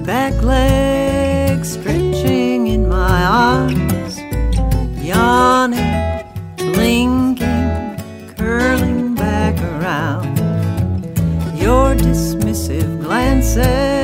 back legs stretching in my arms, yawning, blinking, curling back around. Your dismissive glances